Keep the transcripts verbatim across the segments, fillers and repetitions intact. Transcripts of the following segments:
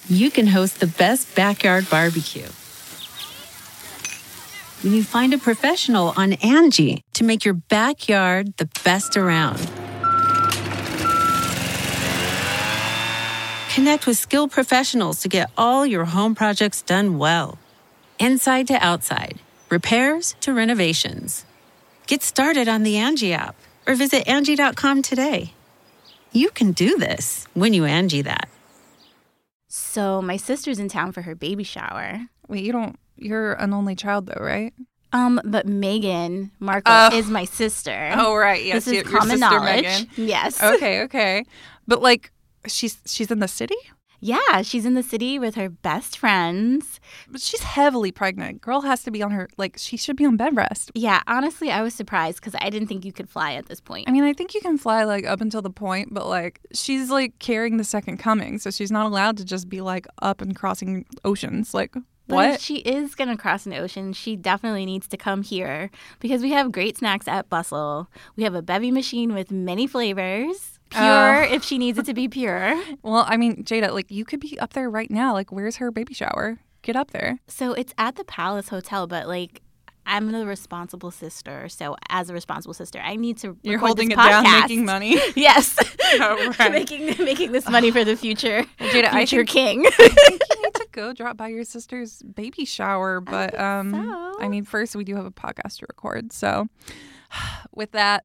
you can host the best backyard barbecue. When you find a professional on Angie to make your backyard the best around. Connect with skilled professionals to get all your home projects done well. Inside to outside, repairs to renovations. Get started on the Angie app or visit Angie dot com today. You can do this when you Angie that. So my sister's in town for her baby shower. Wait, you don't, you're an only child though, right? Um, but Meghan Markle Oh. is my sister. Oh, right. Yes, This is your, your common sister, knowledge. Meghan. Yes. Okay, okay. But like, she's she's in the city? Yeah, she's in the city with her best friends. But she's heavily pregnant. Girl has to be on her, like, she should be on bed rest. Yeah, honestly, I was surprised because I didn't think you could fly at this point. I mean, I think you can fly, like, up until the point, but, like, she's, like, carrying the second coming, so she's not allowed to just be, like, up and crossing oceans. Like, But what? if she is going to cross an ocean, she definitely needs to come here because we have great snacks at Bustle. We have a bevy machine with many flavors. Pure Oh. if she needs it to be pure. Well, I mean, Jada, like, you could be up there right now. Like, where's her baby shower? Get up there. So it's at the Palace Hotel, but like I'm the responsible sister. So as a responsible sister, I need to You're record holding this it down, podcast. making money. Yes. Oh, right. making making this money for the future. Well, Jada, I future think- king. I think you need to go drop by your sister's baby shower. But, think um, so. I mean, first, we do have a podcast to record. So, with that,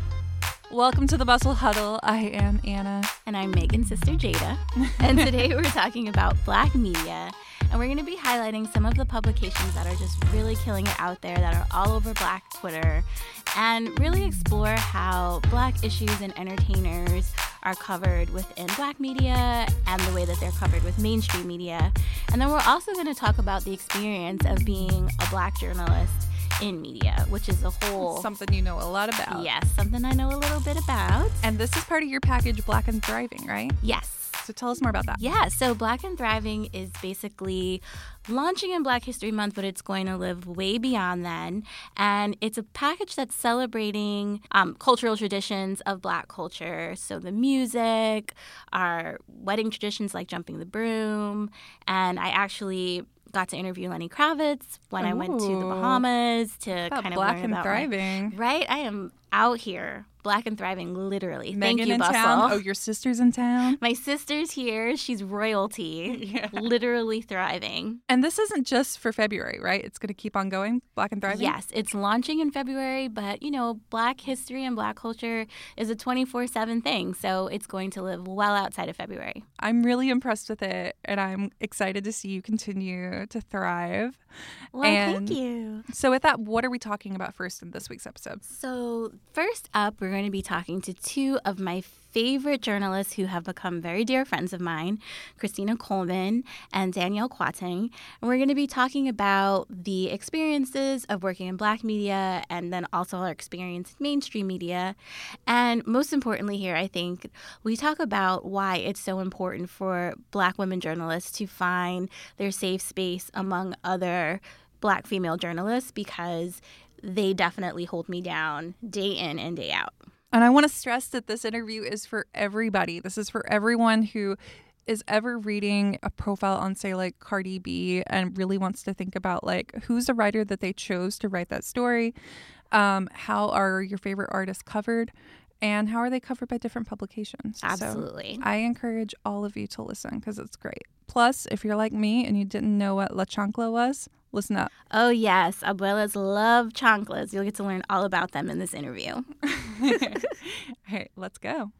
welcome to the Bustle Huddle. I am Anna. And I'm Megan's sister Jada. And today we're talking about Black media. And we're going to be highlighting some of the publications that are just really killing it out there, that are all over Black Twitter, and really explore how Black issues and entertainers are covered within Black media and the way that they're covered with mainstream media. And then we're also going to talk about the experience of being a Black journalist in media, which is a whole... Something you know a lot about. Yes, something I know a little bit about. And this is part of your package, Black and Thriving, right? Yes. So tell us more about that. Yeah, so Black and Thriving is basically launching in Black History Month, but it's going to live way beyond then. And it's a package that's celebrating um, cultural traditions of Black culture. So the music, our wedding traditions like jumping the broom. And I actually got to interview Lenny Kravitz when Ooh. I went to the Bahamas to About kind of Black learn and about Thriving. My, right? I am out here. Black and Thriving, literally. Megan Thank you, in Bustle. town. Oh, your sister's in town. My sister's here. She's royalty. Yeah. Literally thriving. And this isn't just for February, right? It's going to keep on going, Black and Thriving? Yes, it's launching in February, but, you know, Black history and Black culture is a twenty-four seven thing, so it's going to live well outside of February. I'm really impressed with it, and I'm excited to see you continue to thrive. Well, and thank you. So with that, what are we talking about first in this week's episode? So first up, we're going to be talking to two of my favorite journalists who have become very dear friends of mine, Christina Coleman and Danielle Quating. And we're going to be talking about the experiences of working in Black media and then also our experience in mainstream media. And most importantly here, I think, we talk about why it's so important for Black women journalists to find their safe space among other Black female journalists, because they definitely hold me down day in and day out. And I want to stress that this interview is for everybody. This is for everyone who is ever reading a profile on, say, like Cardi B and really wants to think about, like, who's the writer that they chose to write that story? Um, how are your favorite artists covered? And how are they covered by different publications? Absolutely. So I encourage all of you to listen because it's great. Plus, if you're like me and you didn't know what La Chancla was, listen up. Oh, yes. Abuelas love chanclas. You'll get to learn all about them in this interview. All right, let's go.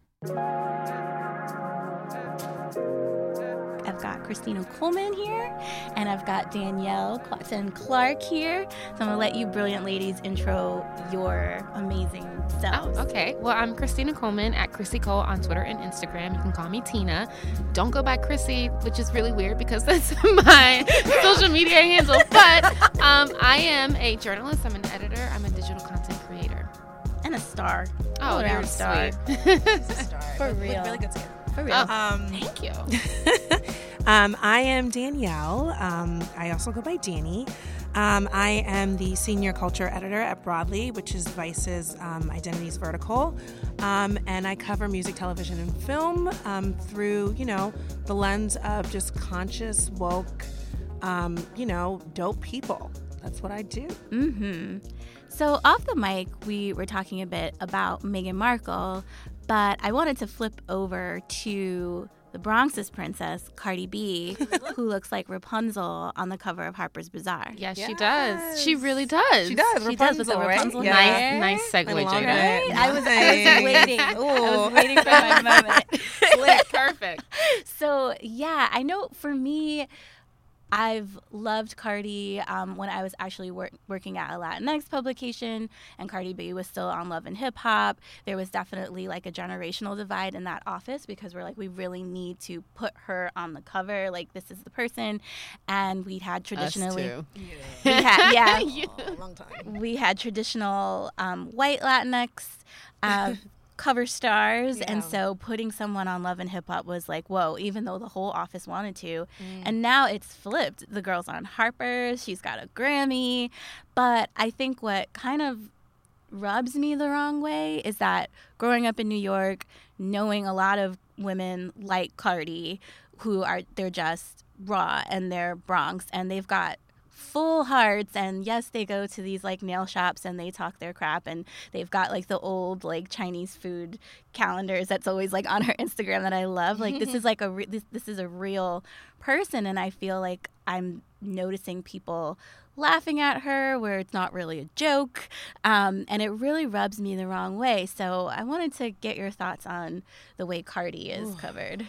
I've got Christina Coleman here, and I've got Danielle Quatin Clark here. So I'm going to let you brilliant ladies intro your amazing selves. Oh, okay. Well, I'm Christina Coleman at Chrissy Cole on Twitter and Instagram. You can call me Tina. Don't go by Chrissy, which is really weird because that's my social media handle. But um, I am a journalist. I'm an editor. I'm a digital content creator. And a star. Oh, All around you're star. sweet. For With- real. With really good skin. For real. Oh, Um, thank you. um, I am Danielle. Um, I also go by Danny. Um, I am the senior culture editor at Broadly, which is Vice's um, Identities vertical. Um, and I cover music, television, and film um, through, you know, the lens of just conscious, woke, um, you know, dope people. That's what I do. Mm-hmm. So off the mic, we were talking a bit about Meghan Markle, but I wanted to flip over to the Bronx's princess, Cardi B, who looks like Rapunzel on the cover of Harper's Bazaar. Yes, Yes. she does. She really does. She does. She does with the Rapunzel, right? Rapunzel Yeah. hair. Nice, nice segue, I love Jada. it. I was, I was waiting. I was waiting for my moment. Perfect. So, yeah, I know for me, I've loved Cardi um, when I was actually work, working at a Latinx publication and Cardi B was still on Love and Hip Hop. There was definitely like a generational divide in that office because we're like, we really need to put her on the cover. Like, this is the person. And we had traditionally. Us too. We had, yeah. Yeah. Oh, long time. We had traditional um, white Latinx uh, cover stars, Yeah. and so putting someone on Love and Hip Hop was like, whoa, even though the whole office wanted to. Mm. And now it's flipped. The girl's on Harper's, she's got a Grammy. But I think what kind of rubs me the wrong way is that growing up in New York, knowing a lot of women like Cardi who are, they're just raw and they're Bronx and they've got full hearts, and yes, they go to these like nail shops and they talk their crap, and they've got like the old like Chinese food calendars that's always like on her Instagram that I love. Like this is like a re- this this is a real person, and I feel like I'm noticing people laughing at her where it's not really a joke, um, and it really rubs me the wrong way. So I wanted to get your thoughts on the way Cardi is covered.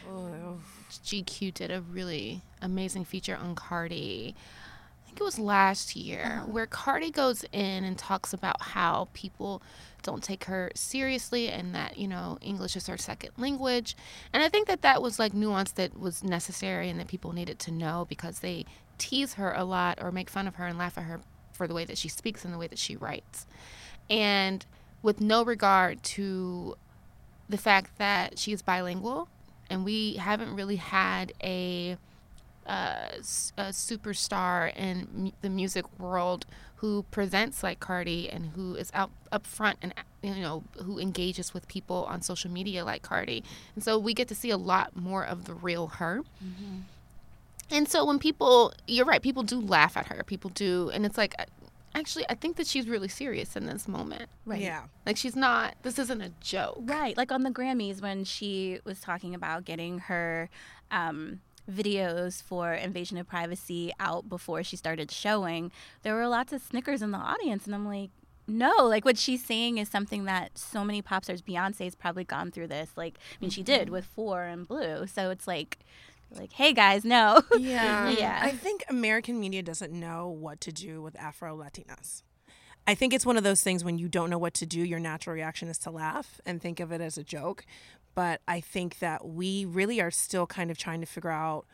G Q did a really amazing feature on Cardi. I think it was last year, uh-huh. where Cardi goes in and talks about how people don't take her seriously and that, you know, English is her second language. And I think that that was like nuance that was necessary and that people needed to know because they tease her a lot or make fun of her and laugh at her for the way that she speaks and the way that she writes. And with no regard to the fact that she is bilingual, and we haven't really had a Uh, a superstar in m- the music world who presents like Cardi and who is out up front and, you know, who engages with people on social media like Cardi. And so we get to see a lot more of the real her. Mm-hmm. And so when people, you're right, people do laugh at her. People do. And it's like, actually, I think that she's really serious in this moment. Right. Yeah. Like she's not, this isn't a joke. Right. Like on the Grammys when she was talking about getting her um, videos for Invasion of Privacy out before she started showing, there were lots of snickers in the audience. And I'm like, no, like what she's saying is something that so many pop stars, Beyonce's probably gone through this. Like, I mean, she did with Four and Blue. So it's like, like, hey guys, no. Yeah. Yeah. I think American media doesn't know what to do with Afro-Latinas. I think it's one of those things when you don't know what to do, your natural reaction is to laugh and think of it as a joke. But I think that we really are still kind of trying to figure out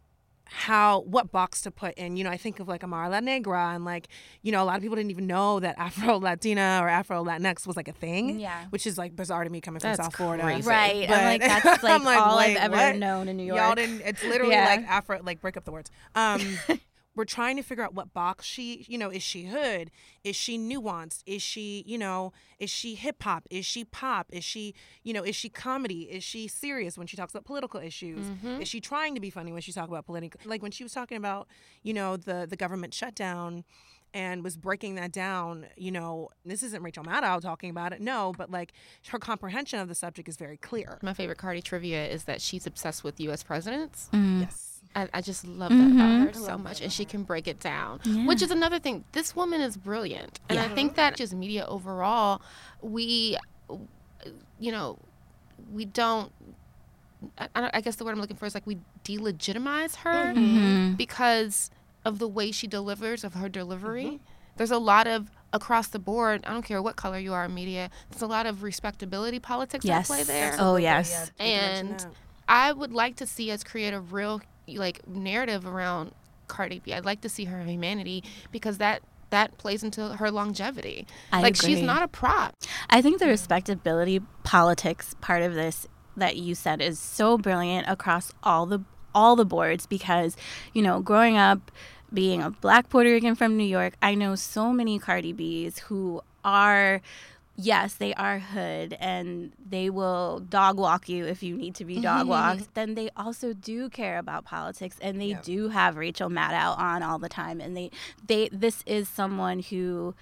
how, what box to put in. You know, I think of like Amara La Negra and like, you know, a lot of people didn't even know that Afro-Latina or Afro-Latinx was like a thing. Yeah. Which is like bizarre to me coming That's from South Florida. crazy. Right. But I'm like, that's like, I'm like, all wait, I've ever what? known in New York. Y'all didn't, it's literally Yeah. like Afro, like break up the words. Um, we're trying to figure out what box she, you know, is she hood? Is she nuanced? Is she, you know, is she hip hop? Is she pop? Is she, you know, is she comedy? Is she serious when she talks about political issues? Mm-hmm. Is she trying to be funny when she talks about political, like when she was talking about, you know, the, the government shutdown and was breaking that down, you know, this isn't Rachel Maddow talking about it, no, but like her comprehension of the subject is very clear. My favorite Cardi trivia is that she's obsessed with U S presidents. Yes. I, I just love that about her so much, and she can break it down, Yeah. which is another thing. This woman is brilliant, and I think that just media overall, we, you know, we don't. I, I I guess the word I'm looking for is like we delegitimize her Mm-hmm. because of the way she delivers, of her delivery. There's a lot of across the board. I don't care what color you are in media. There's a lot of respectability politics Yes. at play there. Oh, yes. Yeah, you can mention And that. I would like to see us create a real like narrative around Cardi B. I'd like to see her humanity because that that plays into her longevity. I like she's agree. not a prop. I think the respectability politics part of this that you said is so brilliant across all the all the boards because, you know, growing up, being a Black Puerto Rican from New York, I know so many Cardi B's who are, yes, they are hood and they will dog walk you if you need to be dog walked. Then they also do care about politics, and they Yeah. do have Rachel Maddow on all the time. And they, they, this is someone who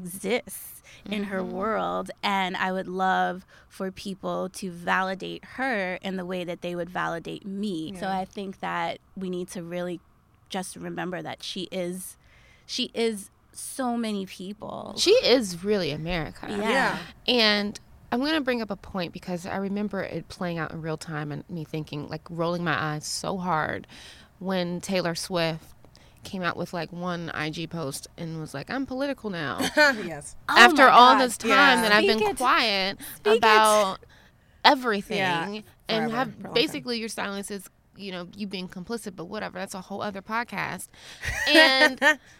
exists in her world, and I would love for people to validate her in the way that they would validate me. So Yeah. I think that we need to really just remember that she is, she is so many people. She is really America. Yeah. Yeah. And I'm going to bring up a point because I remember it playing out in real time and me thinking, like, rolling my eyes so hard when Taylor Swift came out with like one I G post and was like, I'm political now. Yes. Oh After my all God. this time Yeah. that I've Speak been it. quiet Speak it. about everything Yeah, and forever, for a have long time. basically your silence is, you know, you being complicit, but whatever. That's a whole other podcast. And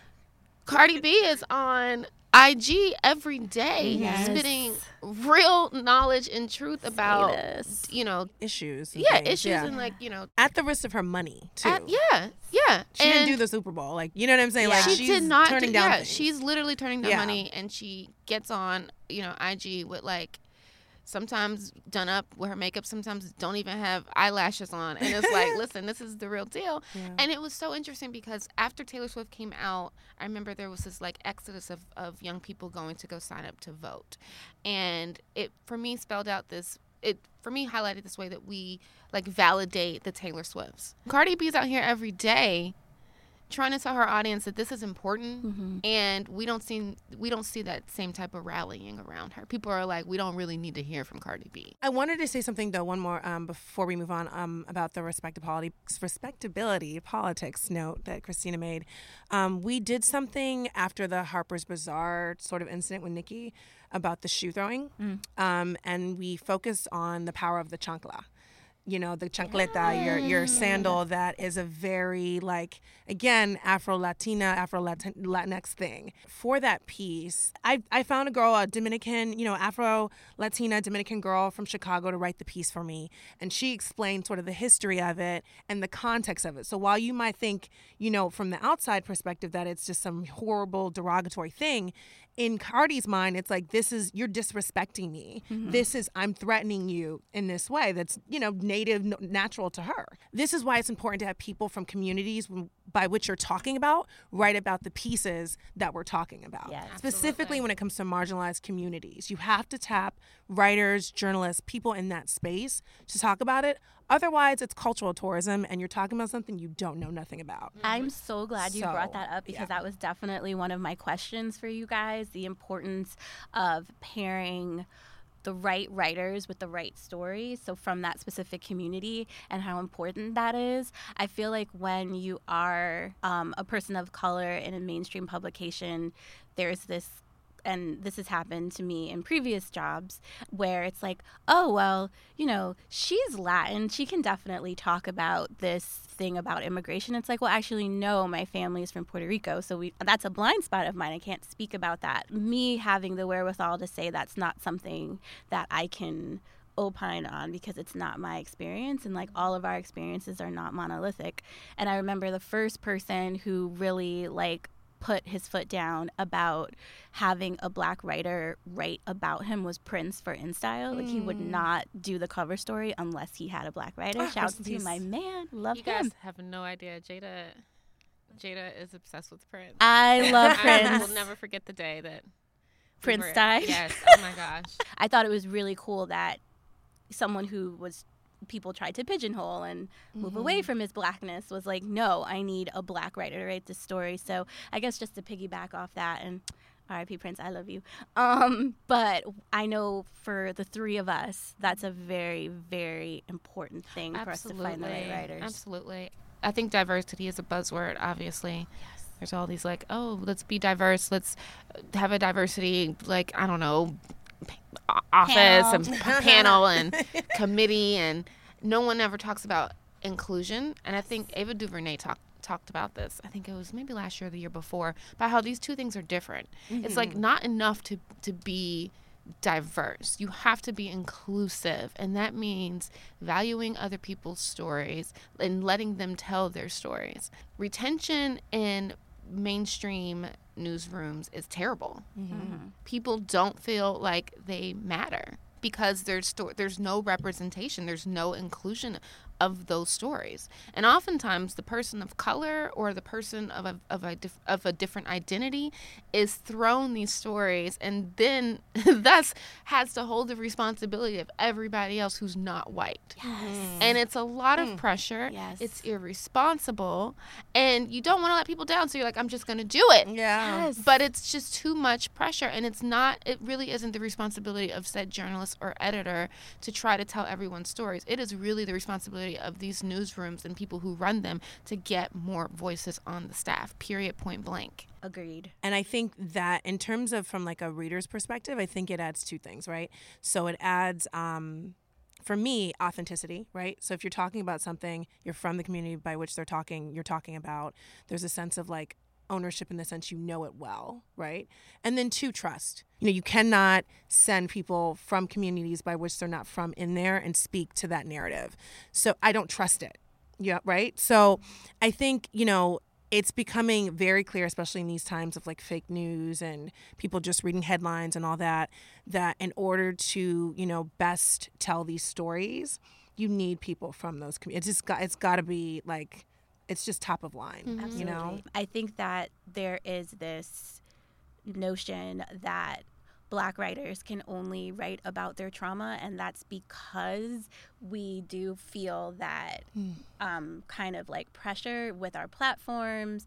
Cardi B is on I G every day, Yes. spitting real knowlege and truth about, this. you know, Issues. and yeah, things, issues yeah. and like, you know, At the risk of her money, too. at- yeah, yeah. She and didn't do the Super Bowl. Like, you know what I'm saying? Like, Yeah. she she's did not. turning do- down yeah, things. she's literally turning down Yeah. money, and she gets on, you know, I G with like, sometimes done up with her makeup, sometimes don't even have eyelashes on, and it's like, listen, this is the real deal. Yeah. And it was so interesting because after Taylor Swift came out, I remember there was this like exodus of, of young people going to go sign up to vote, and it for me spelled out this. It for me highlighted this way that we like validate the Taylor Swifts. Cardi B's out here every day trying to tell her audience that this is important, Mm-hmm. and we don't see we don't see that same type of rallying around her. People are like, we don't really need to hear from Cardi B. I wanted to say something though, one more um, before we move on, um, about the respectability respectability politics note that Christina made. Um, we did something after the Harper's Bazaar sort of incident with Nicki about the shoe throwing, um, and we focused on the power of the chancla. You know, the chancleta, your your sandal, that is a very, like, again, Afro-Latina, Afro-Latinx thing. For that piece, I, I found a girl, a Dominican, you know, Afro-Latina Dominican girl from Chicago to write the piece for me. And she explained sort of the history of it and the context of it. So while you might think, you know, from the outside perspective that it's just some horrible, derogatory thing, in Cardi's mind, it's like, this is, you're disrespecting me. This is, I'm threatening you in this way that's, you know, native, n- natural to her. This is why it's important to have people from communities by which you're talking about write about the pieces that we're talking about. Yes. Specifically when it comes to marginalized communities. You have to tap writers, journalists, people in that space to talk about it. Otherwise, it's cultural tourism, and you're talking about something you don't know nothing about. I'm so glad you So, brought that up because yeah. that was definitely one of my questions for you guys, the importance of pairing the right writers with the right stories, so from that specific community, and how important that is. I feel like when you are um, a person of color in a mainstream publication, there's this, and this has happened to me in previous jobs, where it's like, oh, well, you know, she's Latin. She can definitely talk about this thing about immigration. It's like, well, actually, no, my family is from Puerto Rico. So we that's a blind spot of mine. I can't speak about that. Me having the wherewithal to say that's not something that I can opine on because it's not my experience, and like all of our experiences are not monolithic. And I remember the first person who really like put his foot down about having a black writer write about him was Prince for InStyle. Like, he would not do the cover story unless he had a black writer. Ah, Shouts rest in to peace. my man. Love You guys him. have no idea. Jada, Jada is obsessed with Prince. I love I Prince. will never forget the day that we Prince were- died. Yes. Oh my gosh. I thought it was really cool that someone who was people tried to pigeonhole and move away from his blackness was like, no, I need a black writer to write this story. So I guess just to piggyback off that, and R I P Prince, I love you. Um, but I know for the three of us, that's a very, very important thing for us to find the right writers. Absolutely. I think diversity is a buzzword, obviously. Yes. There's all these like, oh, let's be diverse. Let's have a diversity, like, I don't know, office Panel. and p- panel and committee, and no one ever talks about inclusion. And I think Ava DuVernay talked talked about this. I think it was maybe last year or the year before, about how these two things are different. It's like not enough to to be diverse. You have to be inclusive. And that means valuing other people's stories and letting them tell their stories. Retention in mainstream newsrooms is terrible. Mm-hmm. People don't feel like they matter because there's sto- there's no representation. There's no inclusion of those stories. And oftentimes the person of color or the person of a of a dif- of a different identity is thrown these stories and then thus has to hold the responsibility of everybody else who's not white. Yes. And it's a lot of Mm. pressure. Yes. It's irresponsible, and you don't want to let people down, so you're like, I'm just going to do it. Yeah. Yes. But it's just too much pressure, and it's not, it really isn't the responsibility of said journalist or editor to try to tell everyone's stories. It is really the responsibility of these newsrooms and people who run them to get more voices on the staff, period, point blank. Agreed. And I think that in terms of from like a reader's perspective, I think it adds two things, right? So it adds, um, for me, authenticity, right? So if you're talking about something, you're from the community by which they're talking, you're talking about, there's a sense of like ownership in the sense you know it well, right? And then two, trust. You know, you cannot send people from communities by which they're not from in there and speak to that narrative. So I don't trust it. Yeah, right? So I think, you know, it's becoming very clear, especially in these times of like fake news and people just reading headlines and all that, that in order to, you know, best tell these stories, you need people from those communities. It's just got, it's got to be like, it's just top of line, Absolutely. you know? I think that there is this notion that Black writers can only write about their trauma, and that's because we do feel that Mm. um, kind of like pressure with our platforms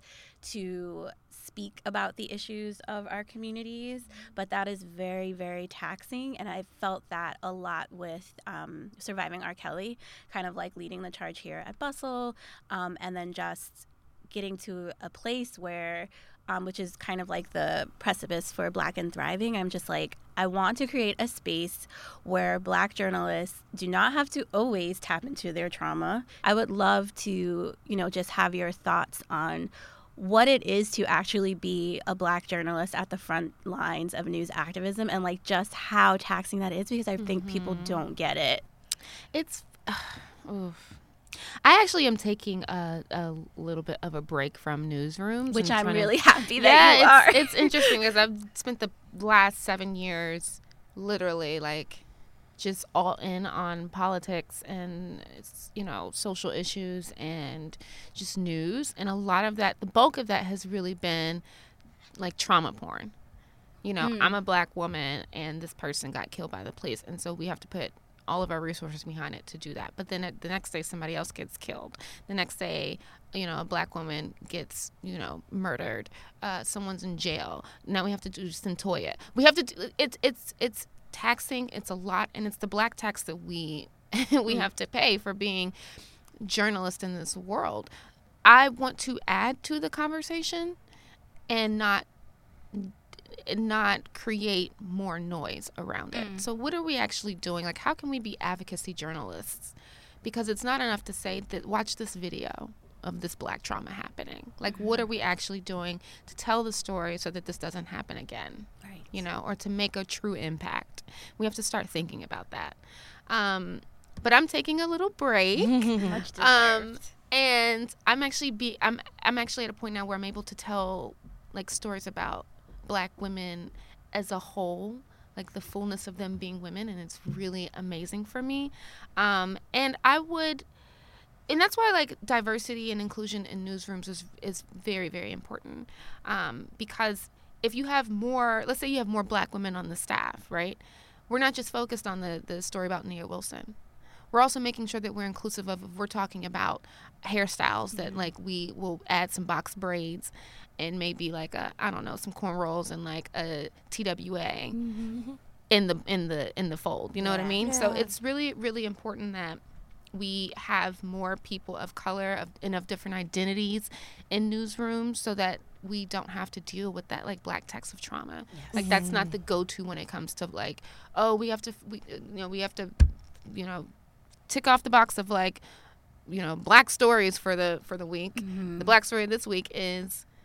to speak about the issues of our communities, but that is very, very taxing, and I felt that a lot with um, Surviving R. Kelly, kind of like leading the charge here at Bustle, um, and then just getting to a place where Um, which is kind of like the precipice for Black and Thriving. I'm just like, I want to create a space where Black journalists do not have to always tap into their trauma. I would love to, you know, just have your thoughts on what it is to actually be a Black journalist at the front lines of news activism and like just how taxing that is, because I think people don't get it. It's, uh, oof. I actually am taking a, a little bit of a break from newsrooms. Which and I'm trying to- really happy that yeah, you it's, are. it's interesting because I've spent the last seven years literally like just all in on politics and, it's, you know, social issues and just news. And a lot of that, the bulk of that has really been like trauma porn. You know, Mm. I'm a Black woman and this person got killed by the police. And so we have to put all of our resources behind it to do that. But then the next day somebody else gets killed. The next day, you know, a Black woman gets, you know, murdered. Uh, someone's in jail. Now we have to do Centoya. We have to do, it's, it's, it's taxing. It's a lot. And it's the Black tax that we, we have to pay for being journalists in this world. I want to add to the conversation and not not create more noise around it. Mm. So what are we actually doing? Like, how can we be advocacy journalists? Because it's not enough to say that watch this video of this Black trauma happening. Like, what are we actually doing to tell the story so that this doesn't happen again? Right. You know, or to make a true impact. We have to start thinking about that. Um, but I'm taking a little break. Much deserved. Um, and I'm actually be I'm I'm actually at a point now where I'm able to tell like stories about Black women as a whole, like the fullness of them being women, and it's really amazing for me. Um, and I would, and that's why like diversity and inclusion in newsrooms is is very, very important. Um, because if you have more, let's say you have more Black women on the staff, right? We're not just focused on the the story about Nia Wilson. We're also making sure that we're inclusive of, if we're talking about hairstyles, that mm-hmm. like we will add some box braids and maybe like a, I don't know, some cornrows and like a T W A mm-hmm. in the in the in the fold. You know yeah, what I mean? Yeah. So it's really, really important that we have more people of color of, and of different identities in newsrooms so that we don't have to deal with that like Black text of trauma. Yes. Like that's not the go-to when it comes to like, oh, we have to, we, you know, we have to, you know, tick off the box of like, you know, Black stories for the for the week. Mm-hmm. The Black story this week is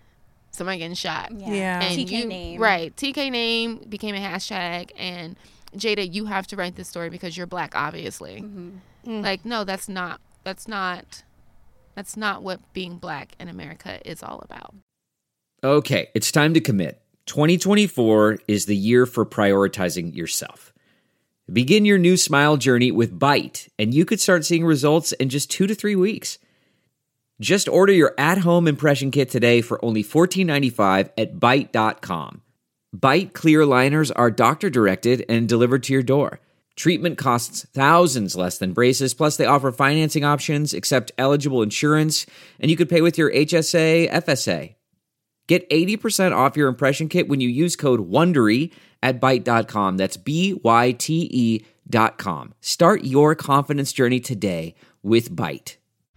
somebody getting shot. Yeah. Yeah. And T K you- name. Right. T K name became a hashtag. And Jada, you have to write this story because you're black, obviously. Mm-hmm. Like, no, that's not, that's not, that's not what being black in America is all about. Okay, it's time to commit. twenty twenty-four is the year for prioritizing yourself. Begin your new smile journey with Byte, and you could start seeing results in just two to three weeks. Just order your at-home impression kit today for only fourteen ninety-five at byte dot com. Byte clear liners are doctor-directed and delivered to your door. Treatment costs thousands less than braces, plus they offer financing options, accept eligible insurance, and you could pay with your H S A, F S A. Get eighty percent off your impression kit when you use code WONDERY at byte dot com. That's B Y T E dot com. Start your confidence journey today with Byte.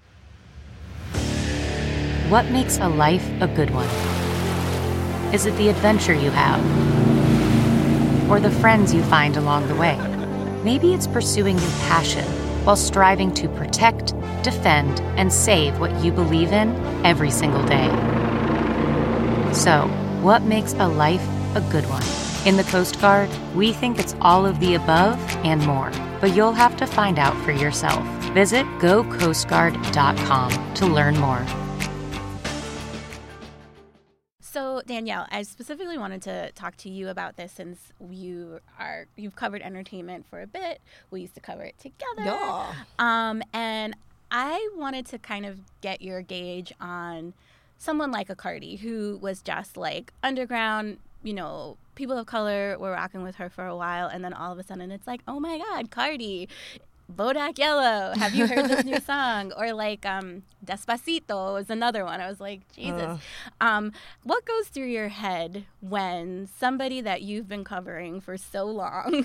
What makes a life a good one? Is it the adventure you have? Or the friends you find along the way? Maybe it's pursuing your passion while striving to protect, defend, and save what you believe in every single day. So, what makes a life a good one? In the Coast Guard, we think it's all of the above and more, but you'll have to find out for yourself. Visit go coast guard dot com to learn more. So Danielle, I specifically wanted to talk to you about this since you are you've covered entertainment for a bit. We used to cover it together. Yeah. Um, and I wanted to kind of get your gauge on someone like a Cardi, who was just like underground. You know, people of color were rocking with her for a while, and then all of a sudden it's like, oh my God, Cardi. Bodak Yellow, have you heard this new song? Or like um, Despacito was another one. I was like, Jesus. Uh. Um, what goes through your head when somebody that you've been covering for so long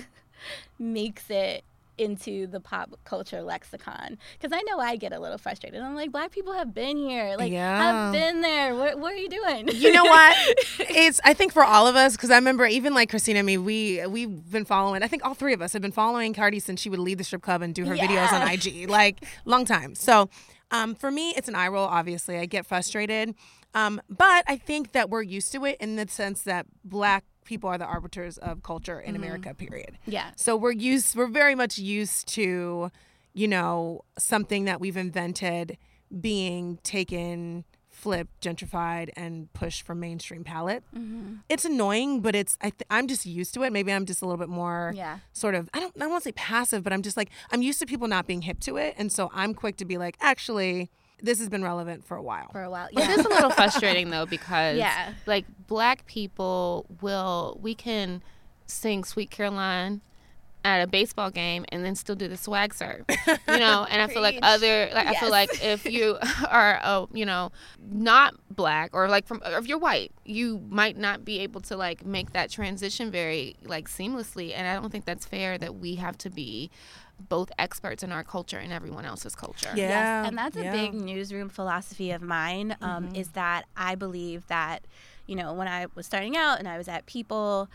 makes it into the pop culture lexicon? Because I know I get a little frustrated. I'm like, black people have been here. Like, Yeah. have been there. What, what are you doing? You know what? It's I think for all of us, because I remember even like Christina and me, we we've been following. I think all three of us have been following Cardi since she would leave the strip club and do her videos on Yeah. I G, like long time. So, um, for me, it's an eye roll. Obviously, I get frustrated, um, but I think that we're used to it in the sense that black people are the arbiters of culture in America. Period. Yeah. So we're used. We're very much used to, you know, something that we've invented being taken, flipped, gentrified, and pushed from mainstream palette. Mm-hmm. It's annoying, but it's I th- I'm just used to it. Maybe I'm just a little bit more Yeah. sort of I don't I don't want to say passive, but I'm just like I'm used to people not being hip to it, and so I'm quick to be like, actually, this has been relevant for a while. For a while. It Yeah. is a little frustrating though because Yeah. like black people will we can sing Sweet Caroline at a baseball game and then still do the swag serve, you know. And I feel like Preach. other like I feel Yes. like if you are oh you know not black or like from or if you're white, you might not be able to like make that transition very like seamlessly. And I don't think that's fair that we have to be both experts in our culture and everyone else's culture. Yeah. Yes, and that's a yeah. big newsroom philosophy of mine, um, Mm-hmm. is that I believe that, you know, when I was starting out and I was at People,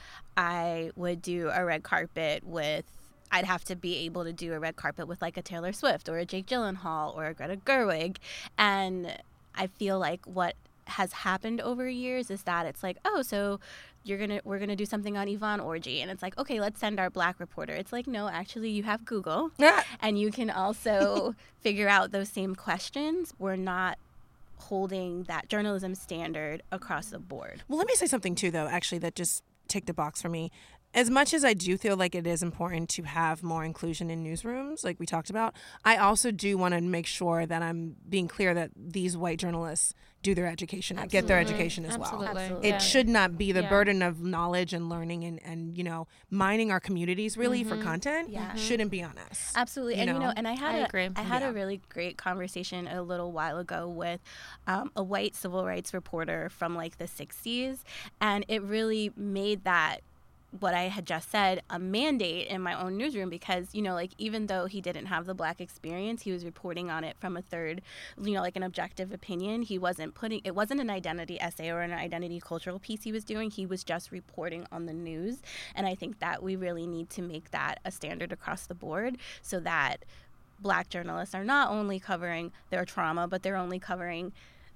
I would do a red carpet with, I'd have to be able to do a red carpet with like a Taylor Swift or a Jake Gyllenhaal or a Greta Gerwig. And I feel like what has happened over years is that it's like, oh, so you're gonna we're gonna do something on Yvonne Orji, and it's like, okay, let's send our black reporter. It's like, no, actually you have Google and you can also figure out those same questions. We're not holding that journalism standard across the board. Well, let me say something too, though, actually, that just ticked a box for me. As much as I do feel like it is important to have more inclusion in newsrooms, like we talked about, I also do want to make sure that I'm being clear that these white journalists do their education, and get their education as well. Absolutely. Absolutely. It Yeah. should not be the Yeah. burden of knowledge and learning and, and you know, mining our communities really for content. Yeah. Shouldn't be on us. Absolutely. You And, you know? know, and I had, I a, agree. I had Yeah. a really great conversation a little while ago with um, a white civil rights reporter from like the sixties. And it really made that, what I had just said, a mandate in my own newsroom because, you know, like even though he didn't have the black experience, he was reporting on it from a third, you know, like an objective opinion. He wasn't putting, it wasn't an identity essay or an identity cultural piece he was doing. He was just reporting on the news. And I think that we really need to make that a standard across the board so that black journalists are not only covering their trauma, but they're only covering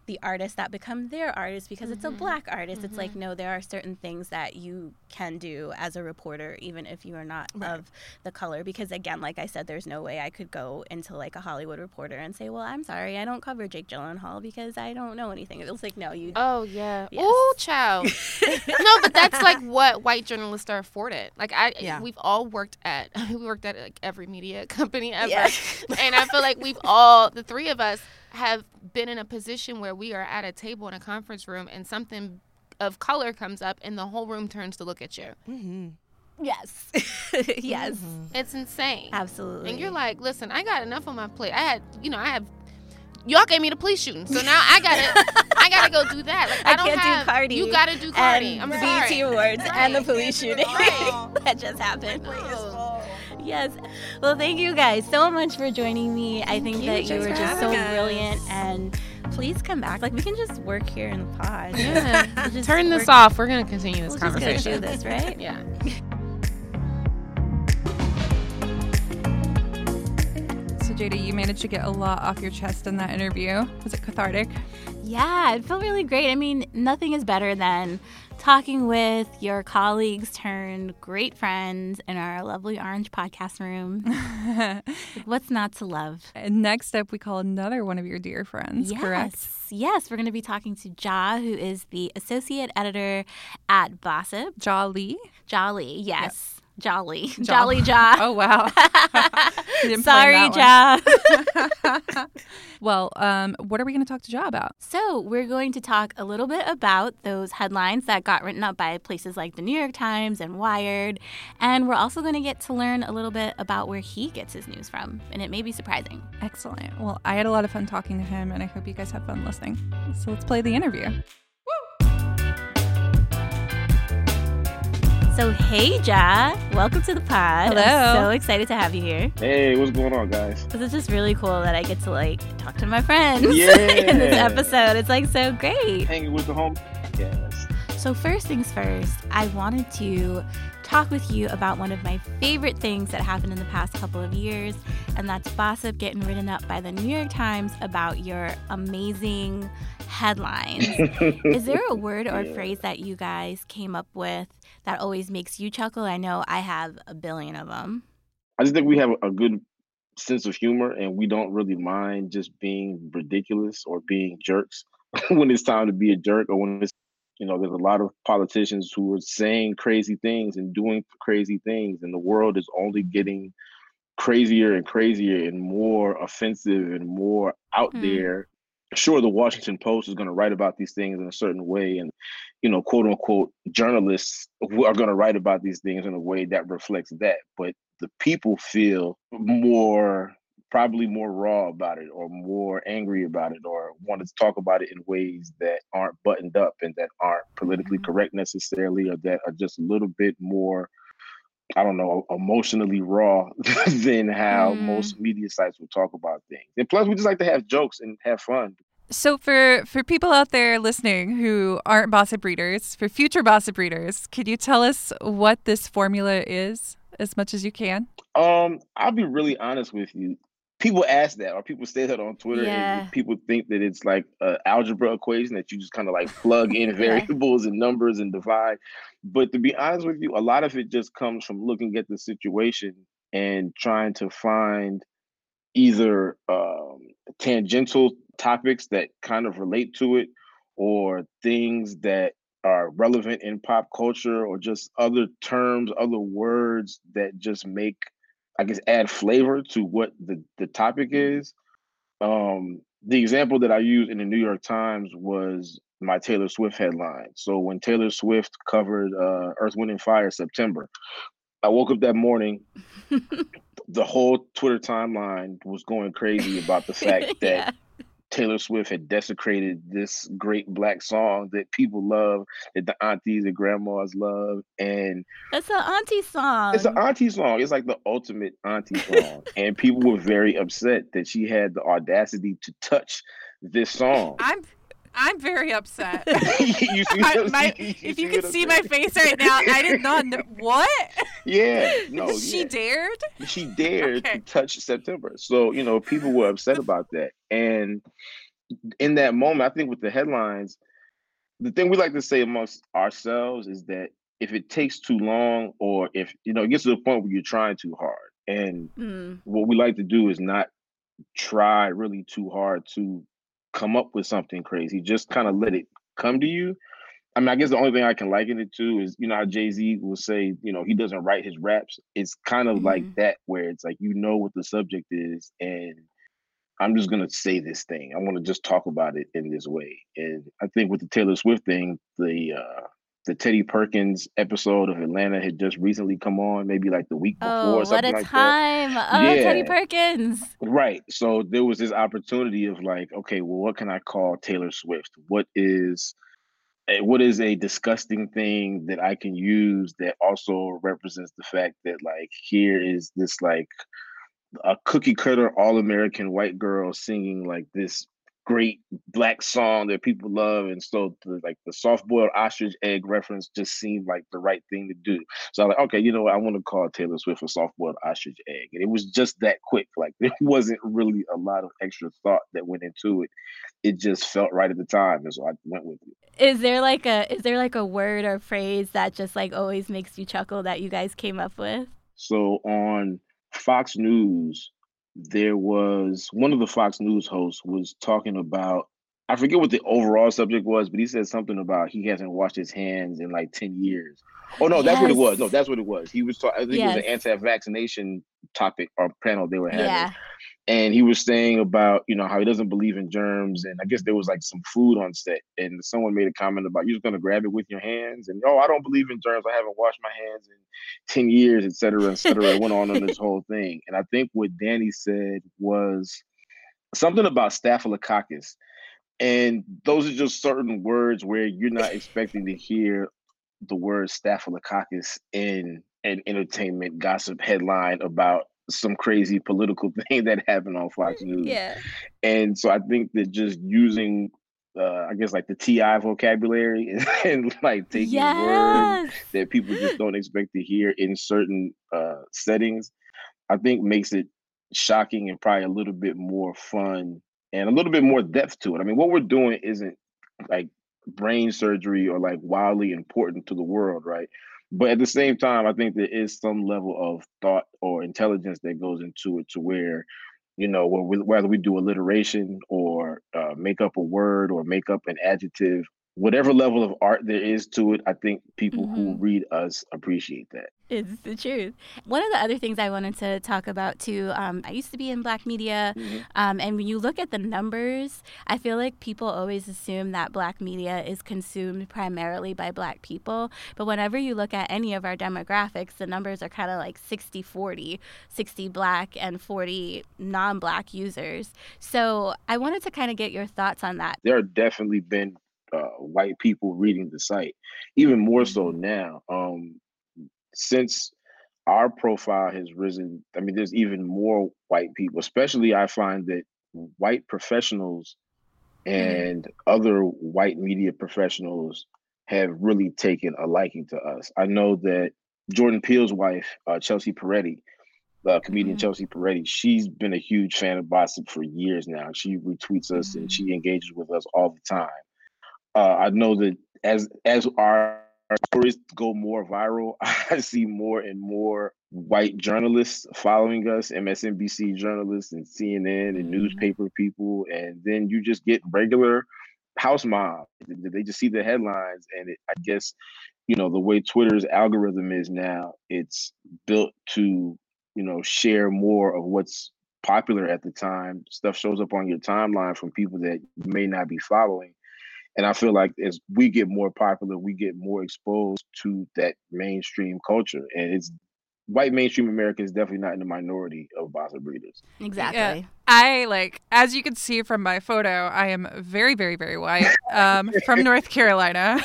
the artists that become their artists because mm-hmm. it's a Black artist. Mm-hmm. It's like, no, there are certain things that you can do as a reporter, even if you are not right. of the color. Because, again, like I said, there's no way I could go into, like, a Hollywood reporter and say, well, I'm sorry, I don't cover Jake Gyllenhaal because I don't know anything. It was like, no, you... Oh, yeah. Yes. Ooh, child. No, but that's, like, what white journalists are afforded. Like, I, yeah. we've all worked at, we worked at, like, every media company ever. Yeah. And I feel like we've all, the three of us, have been in a position where we are at a table in a conference room and something of color comes up and the whole room turns to look at you. Mm-hmm. Yes. Yes. Mm-hmm. It's insane. Absolutely. And you're like, listen, I got enough on my plate. I had, you know, I have, y'all gave me the police shooting. So now I gotta, I gotta go do that. Like, I, I don't can't have, do Cardi. You gotta do Cardi. And I'm the sorry. B E T Awards right. and the police shooting. Right. That just happened. Oh. Yes. Well, thank you guys so much for joining me. I think you. that you Thanks were for just so having us. brilliant, and please come back. Like, we can just work here in the pod. Yeah. We'll just Turn this work- off. We're gonna continue this We'll conversation. just go do this, right? Yeah. So Jada, you managed to get a lot off your chest in that interview. Was it cathartic? Yeah, it felt really great. I mean, nothing is better than talking with your colleagues turned great friends in our lovely orange podcast room. What's not to love? And next up, we call another one of your dear friends, Yes. correct? Yes, we're going to be talking to Ja, who is the associate editor at Gossip. Jolly. Jolly, yes. Jolly. Jo- Jolly Ja. Oh, wow. You didn't plan Sorry, that Ja. one. Well, um, what are we going to talk to Ja about? So we're going to talk a little bit about those headlines that got written up by places like the New York Times and Wired. And we're also going to get to learn a little bit about where he gets his news from. And it may be surprising. Excellent. Well, I had a lot of fun talking to him, and I hope you guys have fun listening. So let's play the interview. So, hey, Ja. Welcome to the pod. Hello. I'm so excited to have you here. Hey, what's going on, guys? This is just really cool that I get to, like, talk to my friends Yeah. in this episode. It's, like, so great. Hanging with the home. Yes. So first things first, I wanted to talk with you about one of my favorite things that happened in the past couple of years, and that's Gossip getting written up by the New York Times about your amazing headlines. Is there a word or Yeah. phrase that you guys came up with that always makes you chuckle? I know I have a billion of them. I just think we have a good sense of humor, and we don't really mind just being ridiculous or being jerks when it's time to be a jerk, or when it's, you know, there's a lot of politicians who are saying crazy things and doing crazy things, and the world is only getting crazier and crazier and more offensive and more out Hmm. there. Sure, the Washington Post is going to write about these things in a certain way, and, you know, quote unquote, journalists who are going to write about these things in a way that reflects that. But the people feel more, probably more raw about it, or more angry about it, or want to talk about it in ways that aren't buttoned up and that aren't politically correct necessarily, or that are just a little bit more, I don't know, emotionally raw than how Mm. most media sites will talk about things. And plus, we just like to have jokes and have fun. So for, for people out there listening who aren't Gossip readers, for future Gossip readers, could you tell us what this formula is as much as you can? Um, I'll be really honest with you. People ask that, or people say that on Twitter, Yeah. and people think that it's like an algebra equation that you just kind of like plug in variables and numbers and divide. But to be honest with you, a lot of it just comes from looking at the situation and trying to find either um, tangential topics that kind of relate to it, or things that are relevant in pop culture, or just other terms, other words that just make, I guess, add flavor to what the, the topic is. Um, the example that I used in the New York Times was my Taylor Swift headline. So when Taylor Swift covered uh, Earth, Wind and Fire September, I woke up that morning, the whole Twitter timeline was going crazy about the fact that Yeah. Taylor Swift had desecrated this great Black song that people love, that the aunties and grandmas love. And That's an auntie song. it's an auntie song. It's like the ultimate auntie song. And people were very upset that she had the audacity to touch this song. I'm I'm very upset. You see I, what- my, you if you what could I'm see my saying? face right now, I did not know. What? Yeah, no, She yeah. dared? She dared Okay. to touch September. So, you know, people were upset about that. And in that moment, I think with the headlines, the thing we like to say amongst ourselves is that if it takes too long, or if, you know, it gets to the point where you're trying too hard, and Mm. what we like to do is not try really too hard to come up with something crazy. Just kind of let it come to you. I mean, I guess the only thing I can liken it to is, you know, how Jay-Z will say, you know, he doesn't write his raps. It's kind of like Mhm. that, where it's like, you know what the subject is, and I'm just gonna say this thing. I want to just talk about it in this way. And I think with the Taylor Swift thing, the uh the Teddy Perkins episode of Atlanta had just recently come on, maybe like the week before or Oh, what something a like that. time. Oh, Teddy Yeah, Perkins. right. So there was this opportunity of like, okay, well, what can I call Taylor Swift? What is a- what is a disgusting thing that I can use that also represents the fact that, like, here is this like a cookie cutter all American white girl singing like this great black song that people love, and so the, like the soft boiled ostrich egg reference just seemed like the right thing to do. So I'm like, okay, you know what? I want to call Taylor Swift a soft boiled ostrich egg, and it was just that quick. Like there wasn't really a lot of extra thought that went into it. It just felt right at the time, and so I went with it. Is there like a is there like a word or phrase that just like always makes you chuckle that you guys came up with? So on Fox News, there was one of the Fox News hosts was talking about, I forget what the overall subject was, but he said something about he hasn't washed his hands in like ten years. Oh no, that's what it was. No, Yes. that's what it was. He was talking, I think it was an Yes. anti-vaccination topic or panel they were having. Yeah. And he was saying about, you know, how he doesn't believe in germs. And I guess there was like some food on set, and someone made a comment about, you're just gonna grab it with your hands, and oh, I don't believe in germs. I haven't washed my hands in ten years, et cetera, et cetera. It went on on this whole thing. And I think what Danny said was something about staphylococcus. And those are just certain words where you're not expecting to hear the word staphylococcus in an entertainment gossip headline about some crazy political thing that happened on Fox News. Yeah. And so I think that just using, uh, I guess, like the T I vocabulary and, and like taking words Yes. that people just don't expect to hear in certain uh, settings, I think makes it shocking and probably a little bit more fun and a little bit more depth to it. I mean, what we're doing isn't like brain surgery or like wildly important to the world, right? But at the same time, I think there is some level of thought or intelligence that goes into it, to where, you know, where we, whether we do alliteration or uh, make up a word or make up an adjective, whatever level of art there is to it, I think people who Mhm. read us appreciate that. It's the truth. One of the other things I wanted to talk about too, um, I used to be in Black media, Mhm. um, and when you look at the numbers, I feel like people always assume that Black media is consumed primarily by Black people. But whenever you look at any of our demographics, the numbers are kind of like sixty forty, sixty Black and forty non-Black users. So I wanted to kind of get your thoughts on that. There have definitely been uh, white people reading the site, even more so Mhm. now. Um, since our profile has risen, I mean, there's even more white people, especially I find that white professionals and other white media professionals have really taken a liking to us. I know that Jordan Peele's wife, uh, Chelsea Peretti, uh, comedian Mhm. Chelsea Peretti, she's been a huge fan of Gossip for years now. She retweets us and she Mhm. engages with us all the time. Uh, I know that as as our, our stories go more viral, I see more and more white journalists following us, M S N B C journalists and C N N and Mhm. newspaper people, and then you just get regular house moms. They just see the headlines, and it, I guess, you know, the way Twitter's algorithm is now, it's built to, you know, share more of what's popular at the time. Stuff shows up on your timeline from people that you may not be following. And I feel like as we get more popular, we get more exposed to that mainstream culture. And it's white mainstream America is definitely not in the minority of Gossip readers. Exactly. Yeah, I like, as you can see from my photo, I am very, very, very white. Um, from North Carolina.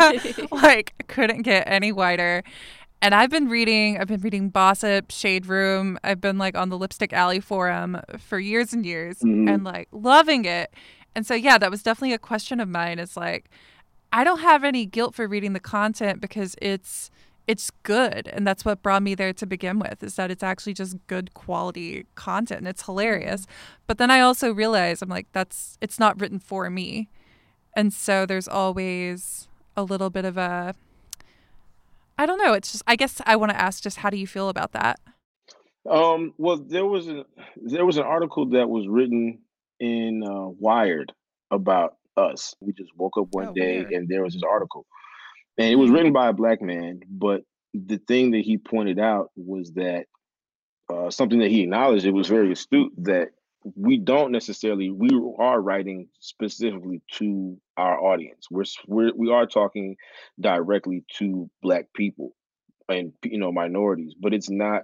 Like, couldn't get any whiter. And I've been reading, I've been reading Gossip, Shade Room. I've been like on the Lipstick Alley forum for years and years, Mhm. and like loving it. And so, yeah, that was definitely a question of mine. It's like, I don't have any guilt for reading the content because it's it's good. And that's what brought me there to begin with, is that it's actually just good quality content. And it's hilarious. But then I also realized, I'm like, that's, it's not written for me. And so there's always a little bit of a, I don't know. It's just, I guess I want to ask just, how do you feel about that? Um, well, there was a there was an article that was written in uh, Wired about us. We just woke up one Oh, day weird. and there was this article, and it was written by a black man. But the thing that he pointed out was that uh, something that he acknowledged. It was very astute that we don't necessarily we are writing specifically to our audience. We're s- we're we are talking directly to black people and you know minorities, but it's not.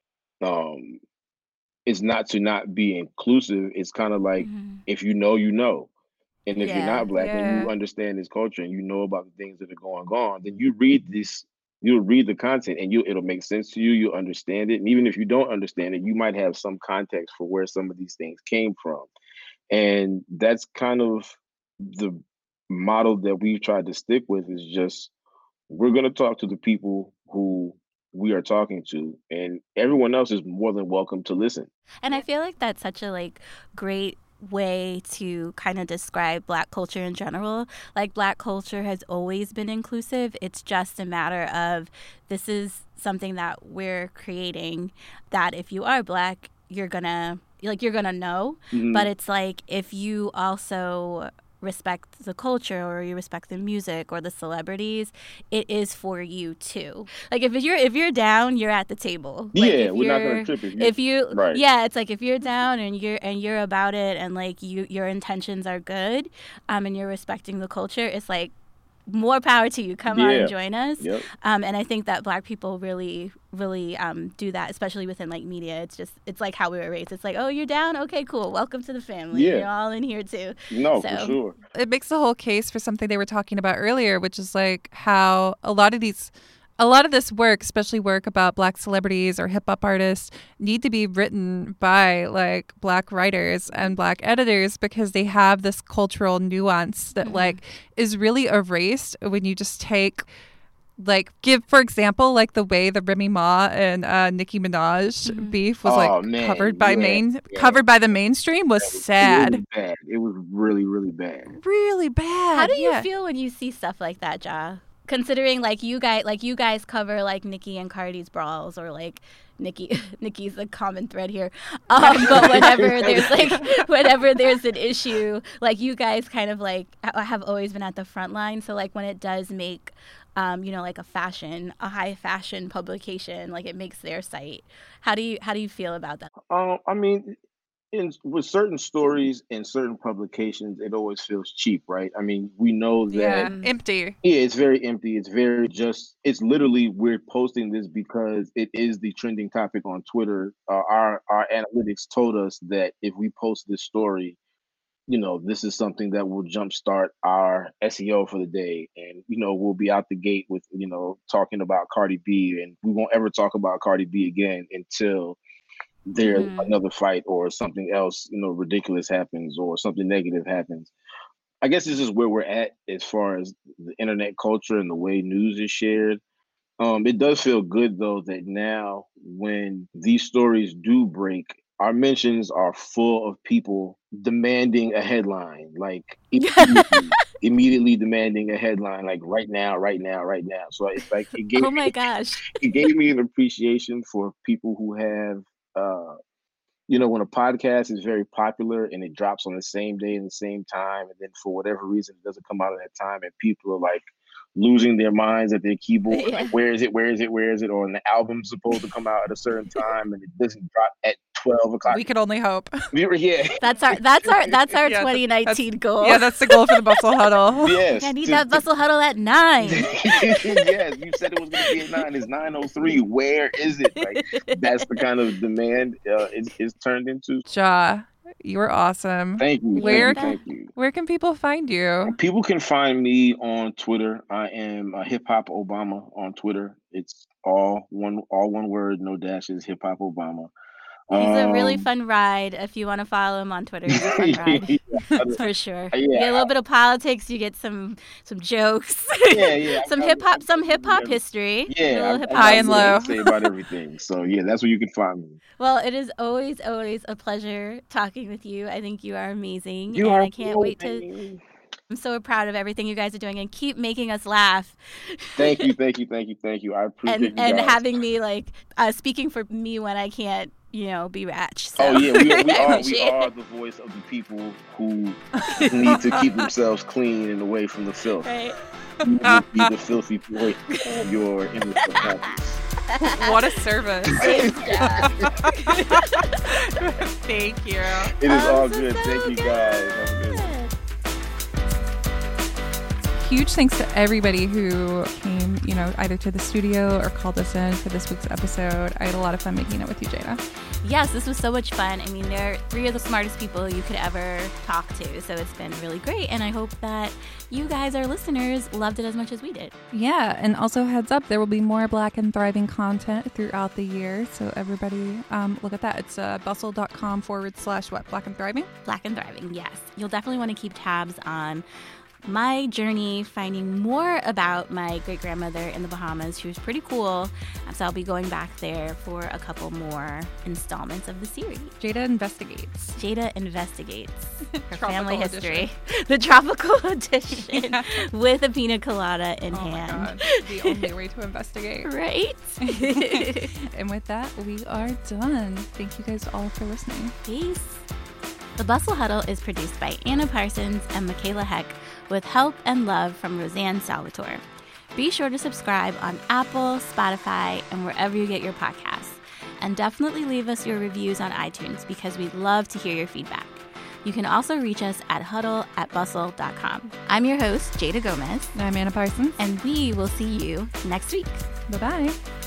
Um, it's not to not be inclusive. It's kind of like if you know, you know. And if you're Yeah. not black and Yeah. you understand this culture and you know about the things that are going on, then you read this, you'll read the content and you it'll make sense to you, you'll understand it. And even if you don't understand it, you might have some context for where some of these things came from. And that's kind of the model that we've tried to stick with is just we're gonna talk to the people who we are talking to, and everyone else is more than welcome to listen. And I feel like that's such a like great way to kind of describe Black culture in general. Like Black culture has always been inclusive. It's just a matter of this is something that we're creating that if you are Black, you're gonna like you're gonna know. Mhm. But it's like if you also respect the culture or you respect the music or the celebrities, it is for you too. Like if you're if you're down, you're at the table. Like Yeah, if we're not you're- gonna trip if you, if you right. yeah, it's like if you're down and you're and you're about it and like you your intentions are good, um, and you're respecting the culture, it's like more power to you. Come on Yeah. and join us. Yep. Um, and I think that Black people really, really um, do that, especially within like media. It's just it's like how we were raised. It's like, oh, you're down? Okay, cool. Welcome to the family. Yeah. You're all in here too. No, So- for sure. It makes the whole case for something they were talking about earlier, which is like how a lot of these, a lot of this work, especially work about Black celebrities or hip hop artists, need to be written by like Black writers and Black editors because they have this cultural nuance that like is really erased when you just take. Like, give, for example, like the way the Remy Ma and uh, Nicki Minaj beef was Oh, like man, covered by yeah, main, yeah. covered by the mainstream was sad. Really bad. It was really, really bad. Really bad. How do you yeah. feel when you see stuff like that, Ja? Considering like you guys like you guys cover like Nicki and Cardi's brawls or like Nicki Nicki's a common thread here. Um, but whenever there's like whenever there's an issue, like you guys kind of like ha- have always been at the front line. So like when it does make um, you know, like a fashion, a high fashion publication, like it makes their site. How do you how do you feel about that? Um, I mean, in with certain stories and certain publications, it always feels cheap, right? I mean, we know that Yeah, empty. yeah, it's very empty. It's very just. It's literally we're posting this because it is the trending topic on Twitter. Uh, our our analytics told us that if we post this story, you know, this is something that will jumpstart our S E O for the day, and you know, we'll be out the gate with you know talking about Cardi B, and we won't ever talk about Cardi B again until there's Mhm. another fight or something else, you know, ridiculous happens or something negative happens. I guess this is where we're at as far as the internet culture and the way news is shared. Um, it does feel good though that now when these stories do break, our mentions are full of people demanding a headline, like immediately, immediately demanding a headline, like right now, right now, right now. So it's like it gave Oh my gosh. it gave me an appreciation for people who have uh you know, when a podcast is very popular and it drops on the same day and the same time, and then for whatever reason it doesn't come out at that time, and people are like losing their minds at their keyboard, Yeah. like where is it, where is it, where is it? Or when the album's supposed to come out at a certain time and it doesn't drop at twelve o'clock. We could only hope. Yeah, That's our that's our that's our Yeah, twenty nineteen goal. Yeah, that's the goal for the Bustle Huddle. yes. I need to- that to- bustle huddle at nine. yes, you said it was going to be at nine. It's nine oh three. Where is it? Like that's the kind of demand uh, it's, it's turned into. Ja, you were awesome. Thank you. Where- Thank you. Thank you. Where can people find you? People can find me on Twitter. I am uh, Hip Hop Obama on Twitter. It's all one, all one word, no dashes. Hip Hop Obama. He's a really Um, fun ride. If you want to follow him on Twitter, he's a fun ride. yeah, For sure. Yeah. You get a little bit of politics, you get some some jokes. yeah, yeah. some I- I- hip hop I- some hip hop yeah. history. A Yeah, little I- hip I hop High got and something low. to say about everything. So yeah, that's where you can find me. Well, it is always, always a pleasure talking with you. I think you are amazing. You and are I can't wait to I'm so proud of everything you guys are doing and keep making us laugh. Thank you, thank you, thank you, thank you. I appreciate and you and guys. having me like uh, speaking for me when I can't, you know, be ratch. So. Oh yeah, we, we I are we appreciate are it. the voice of the people who need to keep themselves clean and away from the filth. Right. You will be the filthy boy of your inner subconscious. What a service. Yeah. Thank you. It is Oh, all this is good. so Thank you guys. Have a good one. Huge thanks to everybody who came, you know, either to the studio or called us in for this week's episode. I had a lot of fun making it with you, Jada. Yes, this was so much fun. I mean, they're three of the smartest people you could ever talk to, so it's been really great. And I hope that you guys, our listeners, loved it as much as we did. Yeah, and also heads up, there will be more Black and Thriving content throughout the year. So everybody, um, look at that. It's uh, bustle.com forward slash what? Black and Thriving? Black and Thriving, yes. You'll definitely want to keep tabs on my journey finding more about my great grandmother in the Bahamas. She was pretty cool. So I'll be going back there for a couple more installments of the series. Jada investigates. Jada investigates her Tropical family edition. history. The tropical edition Yeah. with a pina colada in Oh my hand. God. The only way to investigate. Right? And with that, we are done. Thank you guys all for listening. Peace. The Bustle Huddle is produced by Anna Parsons and Michaela Heck with help and love from Roseanne Salvatore. Be sure to subscribe on Apple, Spotify, and wherever you get your podcasts. And definitely leave us your reviews on iTunes because we'd love to hear your feedback. You can also reach us at huddle at bustle dot com. I'm your host, Jada Gomez, I'm Anna Parsons. and we will see you next week. Bye-bye.